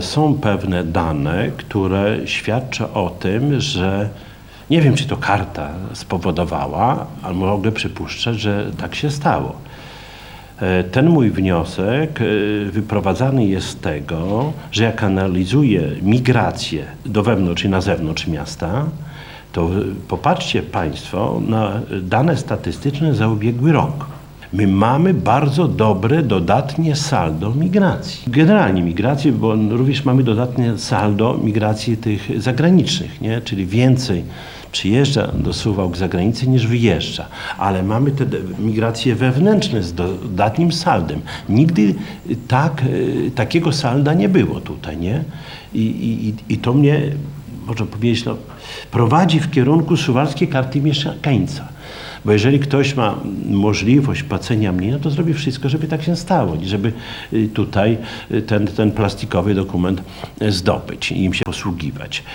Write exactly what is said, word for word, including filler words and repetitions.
Są pewne dane, które świadczą o tym, że nie wiem, czy to karta spowodowała, ale mogę przypuszczać, że tak się stało. Ten mój wniosek wyprowadzany jest z tego, że jak analizuję migrację do wewnątrz i na zewnątrz miasta, to popatrzcie Państwo na dane statystyczne za ubiegły rok. My mamy bardzo dobre, dodatnie saldo migracji. Generalnie migracji, bo również mamy dodatnie saldo migracji tych zagranicznych, nie? Czyli więcej przyjeżdża do Suwałk z zagranicy niż wyjeżdża. Ale mamy te migracje wewnętrzne z dodatnim saldem. Nigdy tak, takiego salda nie było tutaj, nie? I, i, i to mnie, można powiedzieć, no, prowadzi w kierunku suwalskiej karty mieszkańca. Bo jeżeli ktoś ma możliwość płacenia mniej, no to zrobi wszystko, żeby tak się stało, żeby tutaj ten, ten plastikowy dokument zdobyć i im się posługiwać.